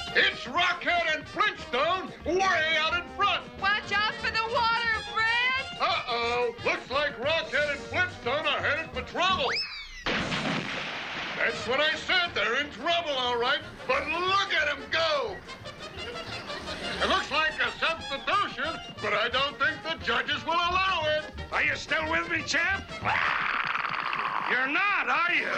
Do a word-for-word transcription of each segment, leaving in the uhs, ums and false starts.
It's Rockhead and Flintstone way out in front. Watch out for the water, Fred! Uh-oh. Looks like Rockhead and Flintstone are headed for trouble. That's what I said. They're in trouble, all right. But look at them go. It looks like a substitution, but I don't think the judges will allow it. Are you still with me, champ? You're not, are you?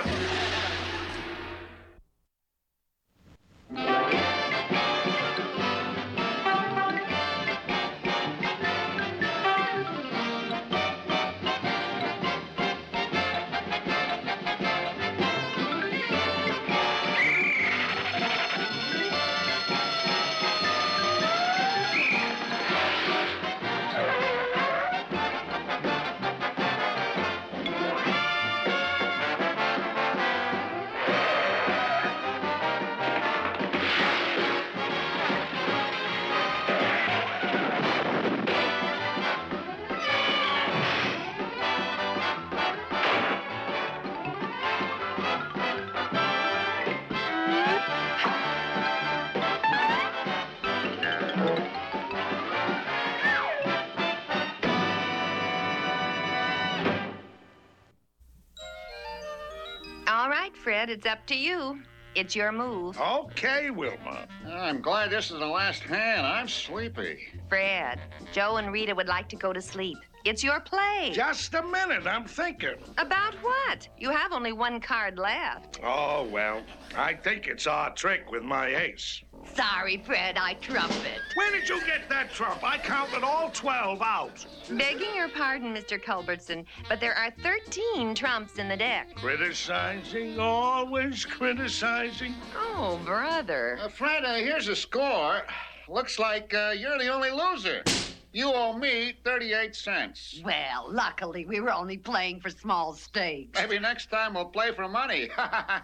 All right, Fred, it's up to you. It's your move. Okay, Wilma. I'm glad this is the last hand. I'm sleepy. Fred, Joe and Rita would like to go to sleep. It's your play. Just a minute, I'm thinking. About what? You have only one card left. Oh, well, I think it's our trick with my ace. Sorry, Fred, I trumped it. Where did you get that trump? I counted all twelve out. Begging your pardon, Mister Culbertson, but there are thirteen trumps in the deck. Criticizing, always criticizing. Oh, brother. Uh, Fred, uh, here's the score. Looks like uh, you're the only loser. You owe me thirty-eight cents. Well, luckily, we were only playing for small stakes. Maybe next time we'll play for money. uh,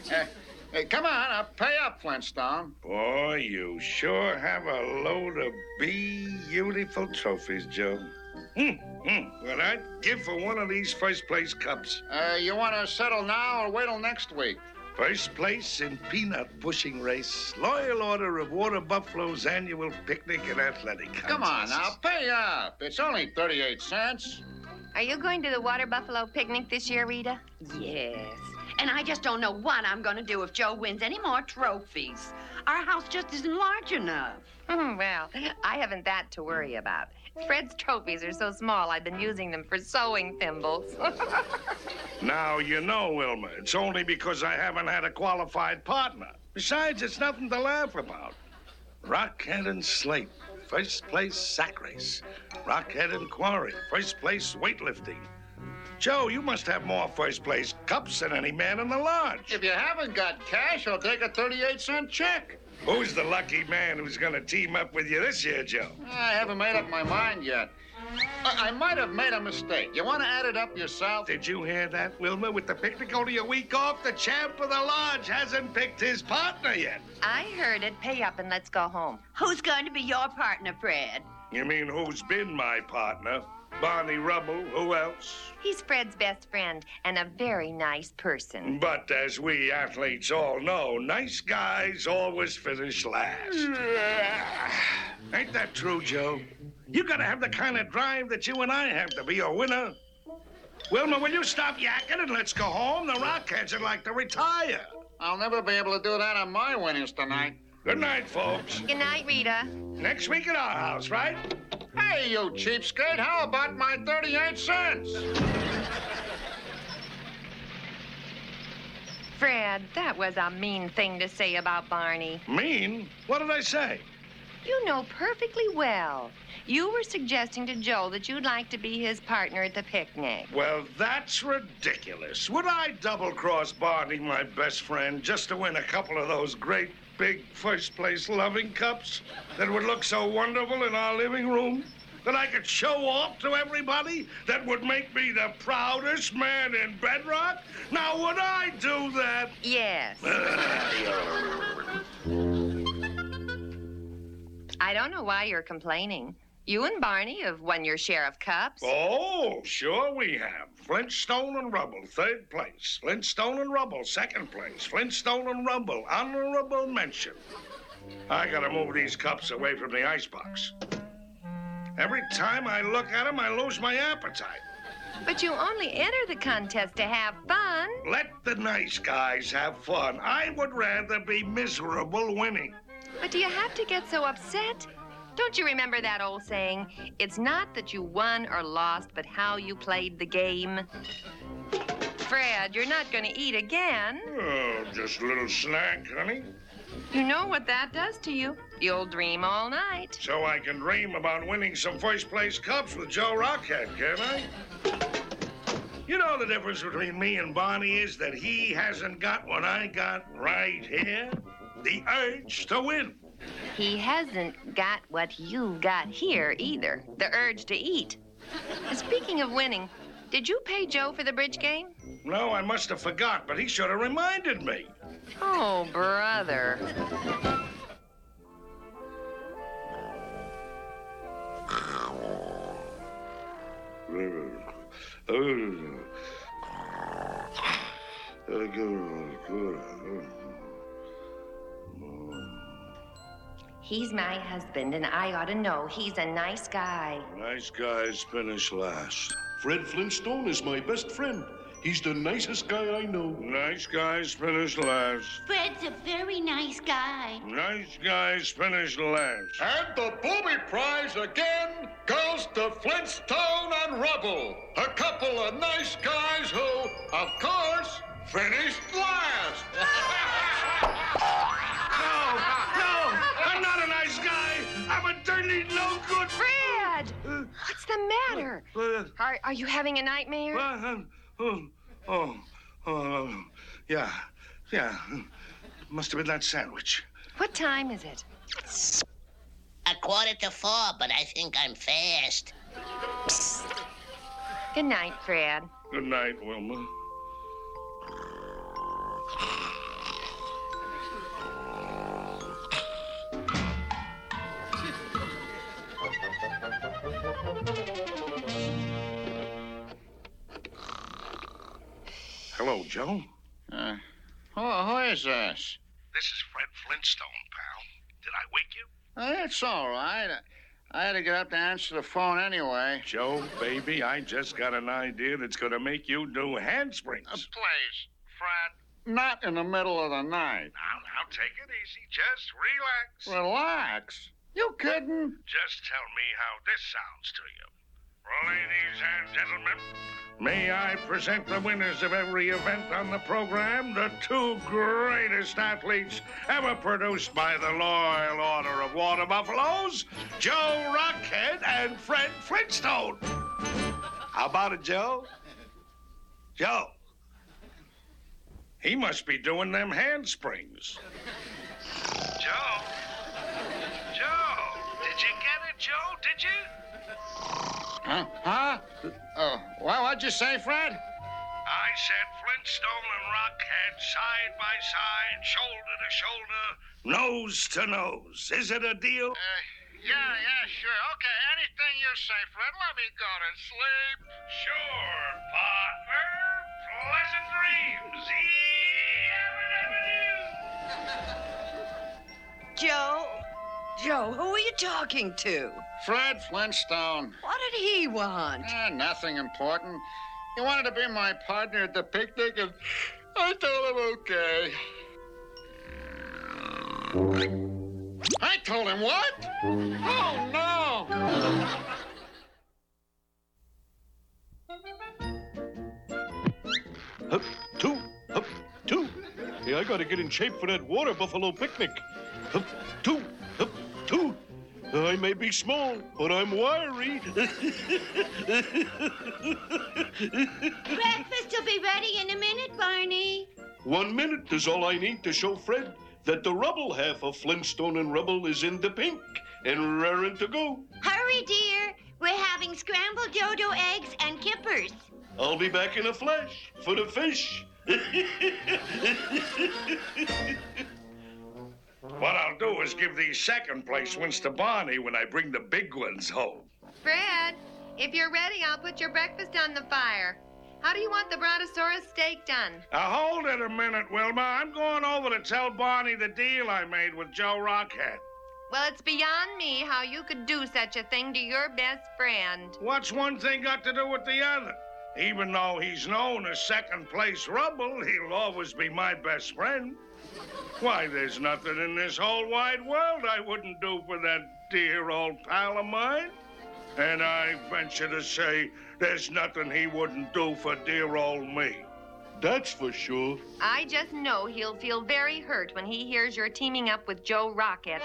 hey, come on, uh, pay up, Flintstone. Boy, you sure have a load of beautiful trophies, Joe. Hmm, hmm. Well, I'd give for one of these first-place cups. Uh, you want to settle now or wait till next week? First place in peanut pushing race, Loyal Order of Water Buffalo's annual picnic and athletic contest. Come on now, pay up. It's only thirty-eight cents. Are you going to the Water Buffalo picnic this year, Rita? Yes. And I just don't know what I'm going to do if Joe wins any more trophies. Our house just isn't large enough. Well, I haven't that to worry about. Fred's trophies are so small, I've been using them for sewing thimbles. Now, you know, Wilma, it's only because I haven't had a qualified partner. Besides, it's nothing to laugh about. Rockhead and Slate, first place sack race. Rockhead and Quarry, first place weightlifting. Joe, you must have more first place cups than any man in the lodge. If you haven't got cash, I'll take a thirty-eight cent check. Who's the lucky man who's going to team up with you this year, Joe? I haven't made up my mind yet. I, I might have made a mistake. You want to add it up yourself? Did you hear that, Wilma? With the picnic only a week off, the champ of the lodge hasn't picked his partner yet. I heard it. Pay up and let's go home. Who's going to be your partner, Fred? You mean who's been my partner? Barney Rubble, who else? He's Fred's best friend and a very nice person. But as we athletes all know, nice guys always finish last. Ain't that true, Joe? You gotta have the kind of drive that you and I have to be a winner. Wilma, will you stop yakking and let's go home? The Rockheads would like to retire. I'll never be able to do that on my winnings tonight. Good night, folks. Good night, Rita. Next week at our house, right? Hey, you cheapskate, how about my thirty-eight cents? Fred, that was a mean thing to say about Barney. Mean? What did I say? You know perfectly well. You were suggesting to Joe that you'd like to be his partner at the picnic. Well, that's ridiculous. Would I double-cross Barney, my best friend, just to win a couple of those great, big, first-place loving cups that would look so wonderful in our living room? That I could show off to everybody? That would make me the proudest man in Bedrock? Now, would I do that? Yes. I don't know why you're complaining. You and Barney have won your share of cups. Oh, sure we have. Flintstone and Rubble, third place. Flintstone and Rubble, second place. Flintstone and Rubble, honorable mention. I gotta move these cups away from the icebox. Every time I look at them, I lose my appetite. But you only enter the contest to have fun. Let the nice guys have fun. I would rather be miserable winning. But do you have to get so upset? Don't you remember that old saying? It's not that you won or lost, but how you played the game. Fred, you're not going to eat again. Oh, just a little snack, honey. You know what that does to you. You'll dream all night. So I can dream about winning some first-place cups with Joe Rockhead, can't I? You know the difference between me and Barney is that he hasn't got what I got right here. The urge to win. He hasn't got what you got here either. The urge to eat. Speaking of winning, did you pay Joe for the bridge game? No, I must have forgot, but he should have reminded me. Oh, brother. He's my husband, and I ought to know he's a nice guy. Nice guys finish last. Fred Flintstone is my best friend. He's the nicest guy I know. Nice guys finish last. Fred's a very nice guy. Nice guys finish last. And the booby prize again goes to Flintstone and Rubble, a couple of nice guys who, of course, finished last. No, no, I'm not a nice guy. I'm a dirty, no good. Fred! What's the matter? Are, are you having a nightmare? Uh, oh, oh, oh, yeah, yeah. Must have been that sandwich. What time is it? A quarter to four, but I think I'm fast. Good night, Fred. Good night, Wilma. Hello, Joe. Uh, who, who is this? This is Fred Flintstone, pal. Did I wake you? Oh, it's all right. I, I had to get up to answer the phone anyway. Joe, baby, I just got an idea that's going to make you do handsprings. Uh, please, Fred, not in the middle of the night. Now, now, take it easy. Just relax. Relax. You kidding? Just tell me how this sounds to you. Ladies and gentlemen, may I present the winners of every event on the program, the two greatest athletes ever produced by the Loyal Order of Water Buffaloes, Joe Rockhead and Fred Flintstone. How about it, Joe? Joe. He must be doing them handsprings. Joe? Joe, did you get it, Joe? Did you? Huh? Huh? Oh, well, what'd you say, Fred? I said Flintstone and Rockhead side by side, shoulder to shoulder, nose to nose. Is it a deal? Uh, yeah, yeah, sure. Okay, anything you say, Fred. Let me go to sleep. Sure, partner. Pleasant dreams. Joe? Joe, who are you talking to? Fred Flintstone. What did he want? Eh, nothing important. He wanted to be my partner at the picnic, and I told him okay. I told him what? Oh, no! Hup, two, hup, two. Hey, I gotta get in shape for that water buffalo picnic. Hup, two, hup, two. I may be small, but I'm wiry. Breakfast will be ready in a minute, Barney. One minute is all I need to show Fred that the rubble half of Flintstone and Rubble is in the pink and raring to go. Hurry, dear. We're having scrambled dodo eggs and kippers. I'll be back in a flash for the fish. What I'll do is give these second place wins to Barney when I bring the big ones home. Fred, if you're ready, I'll put your breakfast on the fire. How do you want the brontosaurus steak done? Uh, hold it a minute, Wilma. I'm going over to tell Barney the deal I made with Joe Rockhead. Well, it's beyond me how you could do such a thing to your best friend. What's one thing got to do with the other? Even though he's known as second-place Rubble, he'll always be my best friend. Why, there's nothing in this whole wide world I wouldn't do for that dear old pal of mine. And I venture to say there's nothing he wouldn't do for dear old me. That's for sure. I just know he'll feel very hurt when he hears you're teaming up with Joe Rocket.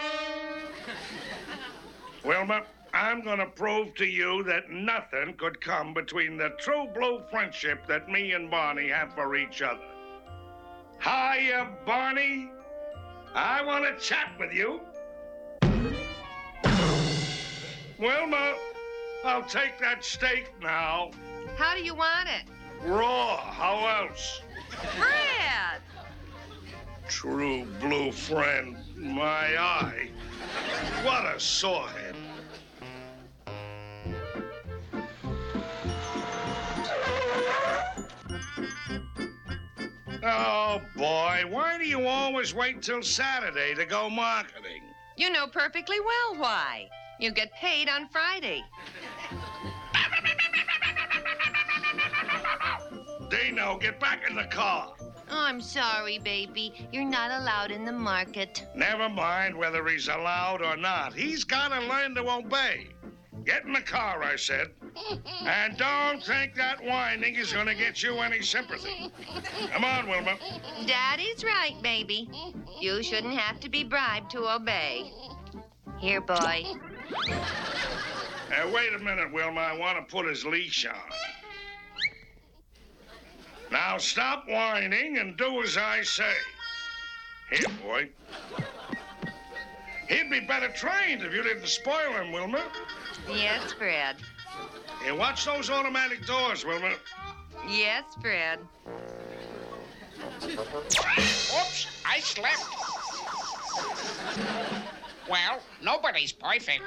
Wilma, I'm gonna prove to you that nothing could come between the true blue friendship that me and Barney have for each other. Hiya, Barney. I want to chat with you. Wilma, I'll take that steak now. How do you want it? Raw, how else? Fred! True blue friend, my eye. What a sorehead. Oh, boy, why do you always wait till Saturday to go marketing? You know perfectly well why. You get paid on Friday. Dino, get back in the car. Oh, I'm sorry, baby. You're not allowed in the market. Never mind whether he's allowed or not. He's got to learn to obey. Get in the car, I said. And don't think that whining is going to get you any sympathy. Come on, Wilma. Daddy's right, baby. You shouldn't have to be bribed to obey. Here, boy. Uh, wait a minute, Wilma. I want to put his leash on. Now stop whining and do as I say. Here, boy. He'd be better trained if you didn't spoil him, Wilma. Yes, Fred. Hey, watch those automatic doors, Wilma. Yes, Fred. Oops, I slipped. Well, nobody's perfect.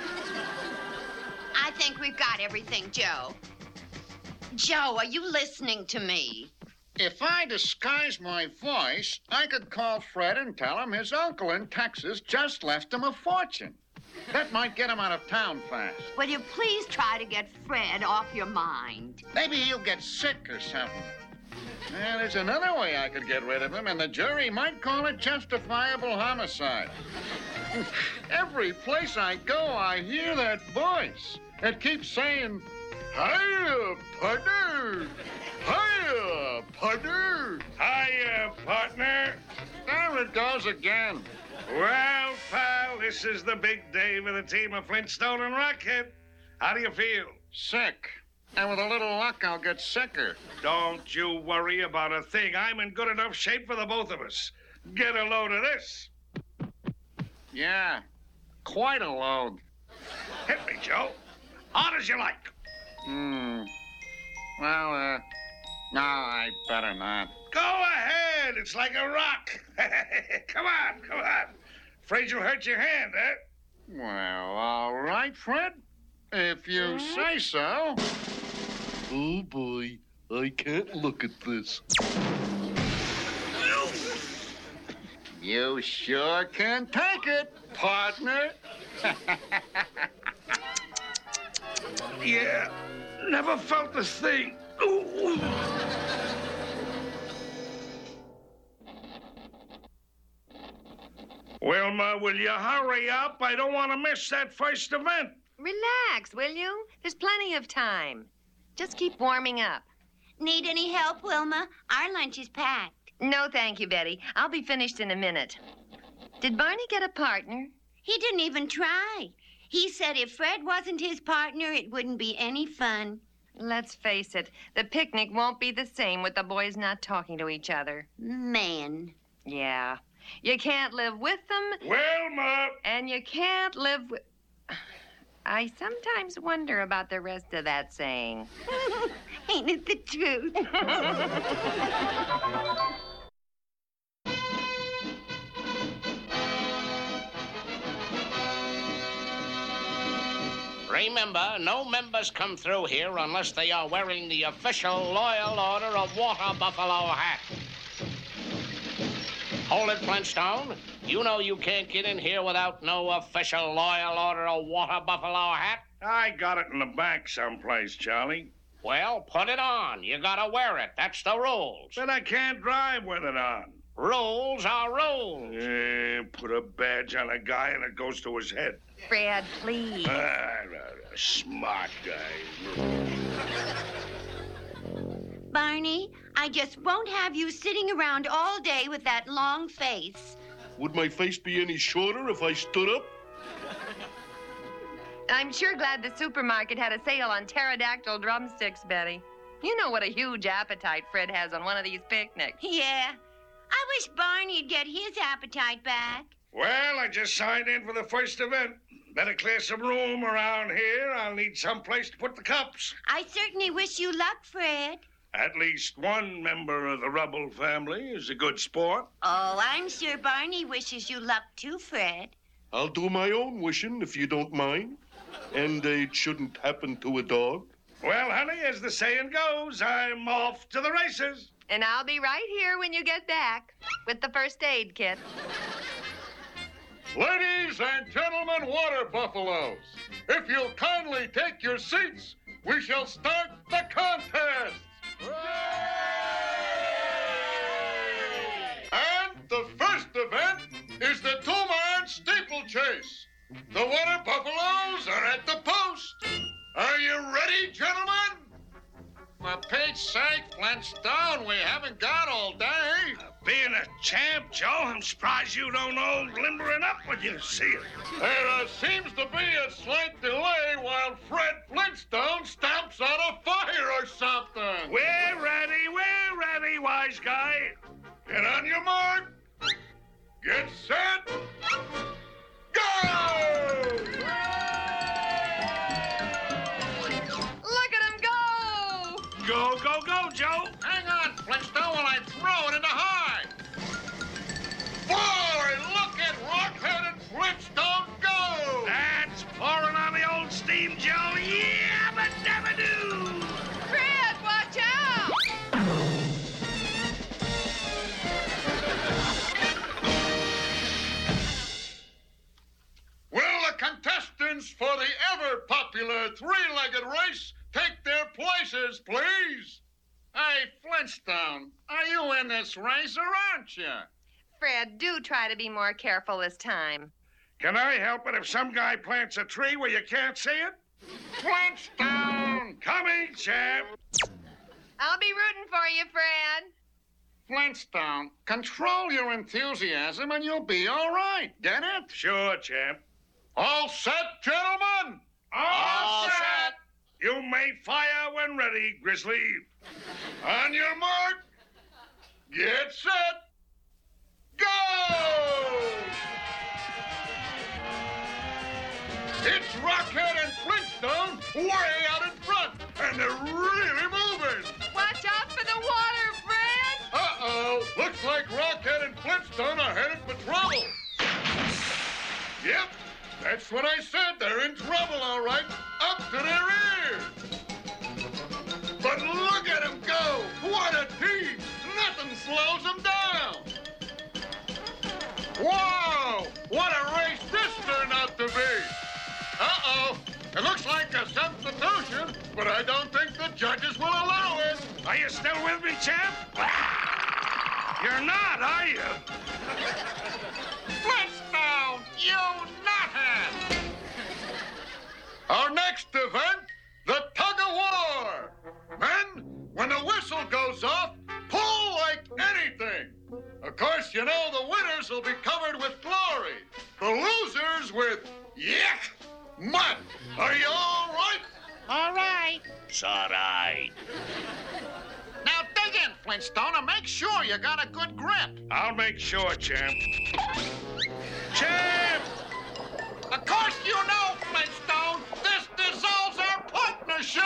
I think we've got everything, Joe. Joe, are you listening to me? If I disguise my voice, I could call Fred and tell him his uncle in Texas just left him a fortune. That might get him out of town fast. Will you please try to get Fred off your mind? Maybe he'll get sick or something. Well, there's another way I could get rid of him, and the jury might call it justifiable homicide. Every place I go, I hear that voice. It keeps saying, "Hiya, partner! Hiya, partner! Hiya, partner. There it goes again. Well, pal, this is the big day for the team of Flintstone and Rockhead. How do you feel? Sick. And with a little luck, I'll get sicker. Don't you worry about a thing. I'm in good enough shape for the both of us. Get a load of this. Yeah, quite a load. Hit me, Joe. Hard as you like. Hmm. Well, uh, no, I better not. Go ahead. It's like a rock. Come on, come on. Afraid you'll hurt your hand, eh? Well, all right, Fred. If you say so. Oh, boy. I can't look at this. You sure can take it, partner. Yeah, never felt this thing. Ooh. Wilma, will you hurry up? I don't want to miss that first event. Relax, will you? There's plenty of time. Just keep warming up. Need any help, Wilma? Our lunch is packed. No, thank you, Betty. I'll be finished in a minute. Did Barney get a partner? He didn't even try. He said if Fred wasn't his partner, it wouldn't be any fun. Let's face it, the picnic won't be the same with the boys not talking to each other. Man. Yeah. You can't live with them. Wilma! And you can't live with... I sometimes wonder about the rest of that saying. Ain't it the truth? Remember, no members come through here unless they are wearing the official Loyal Order of Water Buffalo hat. Hold it, Flintstone. You know you can't get in here without no official Loyal Order of Water Buffalo hat. I got it in the back someplace, Charlie. Well, put it on. You gotta wear it. That's the rules. But I can't drive with it on. Rules are rules. Eh, put a badge on a guy and it goes to his head. Fred, please. Ah, a smart guy. Barney, I just won't have you sitting around all day with that long face. Would my face be any shorter if I stood up? I'm sure glad the supermarket had a sale on pterodactyl drumsticks, Betty. You know what a huge appetite Fred has on one of these picnics. Yeah. I wish Barney'd get his appetite back. Well, I just signed in for the first event. Better clear some room around here. I'll need some place to put the cups. I certainly wish you luck, Fred. At least one member of the Rubble family is a good sport. Oh, I'm sure Barney wishes you luck too, Fred. I'll do my own wishing, if you don't mind. And it shouldn't happen to a dog. Well, honey, as the saying goes, I'm off to the races. And I'll be right here when you get back with the first aid kit. Ladies and gentlemen, water buffaloes, if you'll kindly take your seats, we shall start the contest. And the first event is the two-man steeplechase. The water buffaloes are at the post. Are you ready, gentlemen? For Pete's sake, Flintstone, we haven't got all day. Uh, being a champ, Joe, I'm surprised you don't know limbering up when you see it. There uh, seems to be a slight delay while Fred Flintstone stamps out a fire or something. We're ready, we're ready, wise guy. Get on your mark. Get set. Go! Look at him go! Go, go, go, Joe. Hang on, Flintstone, while I throw it into high. Boy, look at Rockhead and Flintstone go! That's pouring on the old steam, Joe. Yeah, but never do. Fred, watch out! Will the contestants for the ever-popular three-legged race take their places, please? Hey, Flintstone, are you in this race or aren't you? Fred, do try to be more careful this time. Can I help it if some guy plants a tree where you can't see it? Flintstone! Coming, champ. I'll be rooting for you, Fred. Flintstone, control your enthusiasm and you'll be all right. Get it? Sure, champ. All set, gentlemen? All set. You may fire when ready, Grizzly. On your mark. Get set. Go! It's Rockhead and Flintstone way out in front, and they're really moving. Watch out for the water, Fred! Uh-oh. Looks like Rockhead and Flintstone are headed for trouble. Yep, that's what I said. They're in trouble, all right. Up to their ears. But look at them go. What a team. Nothing slows them down. Whoa! What a race this turned out to be. Uh-oh. It looks like a substitution, but I don't think the judges will allow it. Are you still with me, champ? You're not, are you? Flintstone, you nuthead! Our next event, the tug-of-war. Men, when the whistle goes off, pull like anything. Of course, you know the winners will be covered with glory. The losers with yuck, mud. Are you all right? All right. It's all right. Now dig in, Flintstone, and make sure you got a good grip. I'll make sure, champ. Champ! Of course you know, Flintstone, this dissolves our partnership.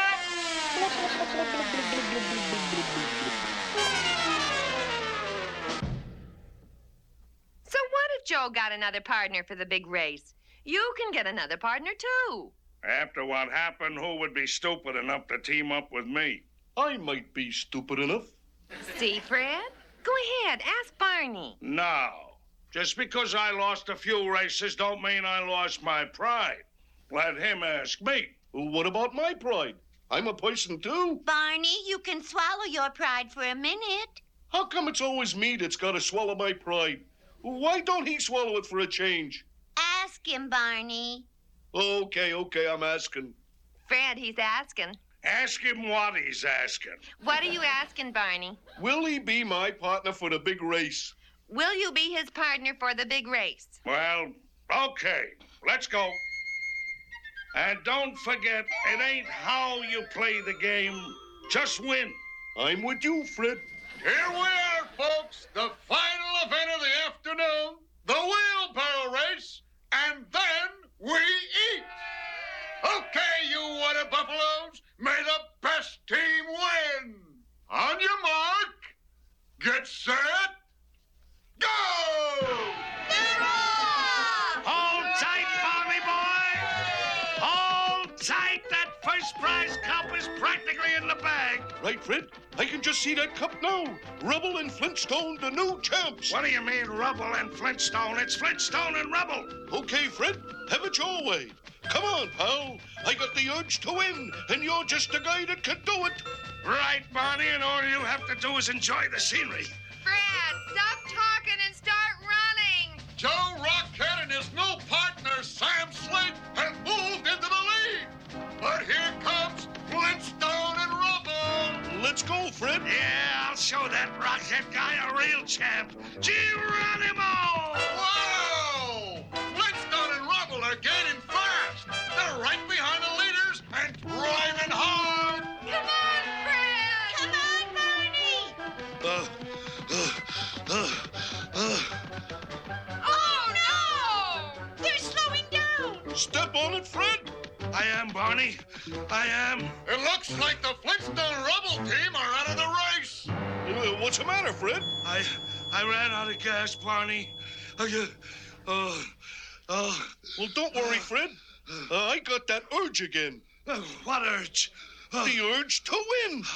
So what if Joe got another partner for the big race? You can get another partner, too. After what happened, who would be stupid enough to team up with me? I might be stupid enough. See, Fred? Go ahead, ask Barney. No. Just because I lost a few races don't mean I lost my pride. Let him ask me. What about my pride? I'm a person too. Barney, you can swallow your pride for a minute. How come it's always me that's got to swallow my pride? Why don't he swallow it for a change? Ask him, Barney. Okay, okay, I'm asking. Fred, he's asking. Ask him what he's asking. What are you asking, Barney? Will he be my partner for the big race? Will you be his partner for the big race? Well, okay. Let's go. And don't forget, it ain't how you play the game. Just win. I'm with you, Fred. Here we are, folks. The final event of the afternoon. The wheelbarrow race. And then we eat. Okay, you water buffaloes. May the best team win. On your mark. Get set. Go! Hold tight, Barney boy. Hold tight. That first prize cup is practically in the bag. Right, Fred? I can just see that cup now. Rubble and Flintstone, the new champs. What do you mean, Rubble and Flintstone? It's Flintstone and Rubble. Okay, Fred, have it your way. Come on, pal. I got the urge to win, and you're just the guy that can do it. Right, Barney, and all you have to do is enjoy the scenery. Fred, stop talking and start running. Joe Rockhead and his new partner, Sam Slate, have moved into the lead. But here comes Flintstone and Rubble. Let's go, Fred. Yeah, I'll show that Rockhead guy a real champ. Geronimo! Wow! Flintstone and Rubble are gaining fast. They're right behind the leaders and driving hard. Come on, Fred. Come on, Barney. Uh, uh, uh, uh. Oh, no! They're slowing down. Step on it, Fred. I am, Barney. I am. It looks like the Flintstone Rubble team are out of the race. Uh, what's the matter, Fred? I I ran out of gas, Barney. Uh, uh, uh, Well, don't worry, Fred. Uh, I got that urge again. uh, what urge? Uh, The urge to win.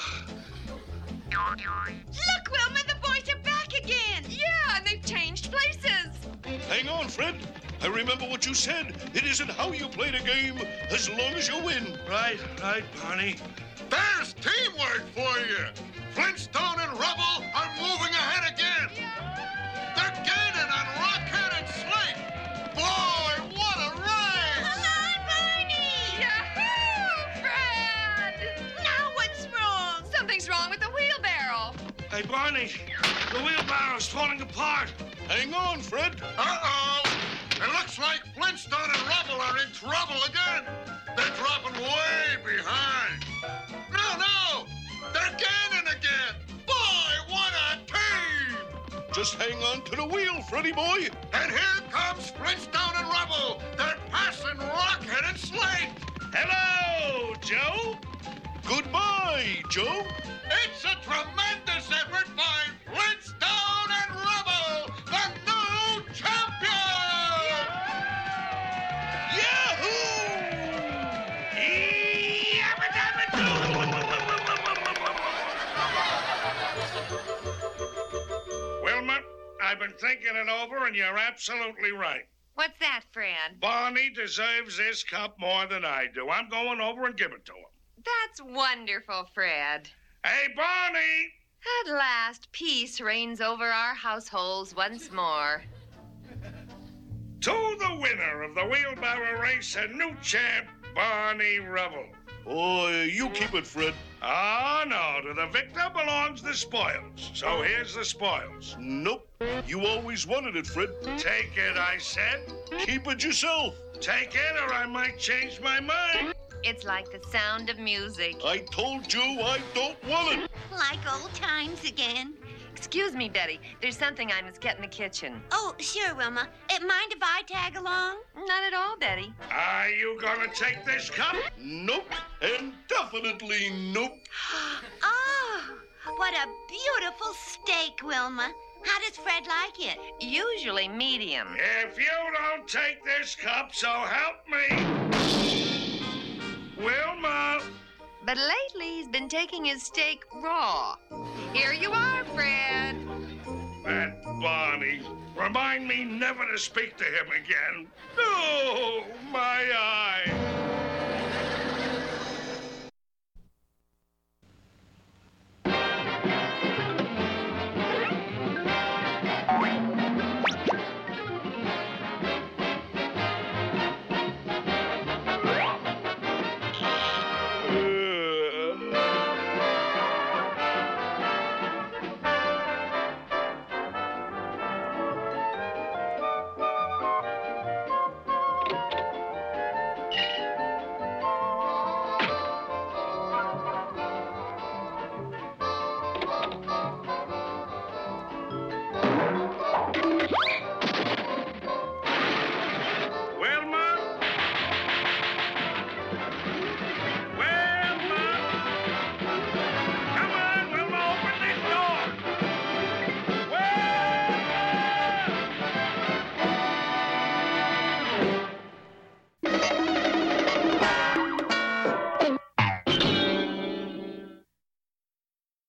Look, Wilma, the boys are back again. Yeah, and they've changed places. Hang on, Fred. I remember what you said. It isn't how you play the game, as long as you win. right, right, Barney. There's teamwork for you. Flintstone and Rubble are moving ahead again. They're gaining on Rockhead and Slate. Boy, what a race! Come on, Barney. Yahoo, Fred! Now what's wrong? Something's wrong with the wheelbarrow. Hey, Barney, the wheelbarrow's falling apart. Hang on, Fred. Uh-oh. It looks like Flintstone and Rubble are in trouble again. They're dropping way behind. No, no! They're gaining again! Boy, what a team! Just hang on to the wheel, Freddy boy. And here comes Flintstone and Rubble. They're passing Rockhead and Slate. Hello, Joe. Goodbye, Joe. It's a tremendous effort by Flintstone and Rubble, the new champions! Wilma, I've been thinking it over, and you're absolutely right. What's that, Fred? Barney deserves this cup more than I do. I'm going over and give it to him. That's wonderful, Fred. Hey, Barney! At last, peace reigns over our households once more. To the winner of the wheelbarrow race and new champ, Barney Rubble. Oh, you keep it, Fred. Ah, no. To the victor belongs the spoils. So here's the spoils. Nope. You always wanted it, Fred. Take it, I said. Keep it yourself. Take it, or I might change my mind. It's like the sound of music. I told you I don't want it. Like old times again. Excuse me, Betty. There's something I must get in the kitchen. Oh, sure, Wilma. Uh, mind if I tag along? Not at all, Betty. Are you gonna take this cup? Nope. And definitely nope. Oh, what a beautiful steak, Wilma. How does Fred like it? Usually medium. If you don't take this cup, so help me. Wilma! But lately, he's been taking his steak raw. Here you are, Fred. That Barney. Remind me never to speak to him again. Oh, my eye.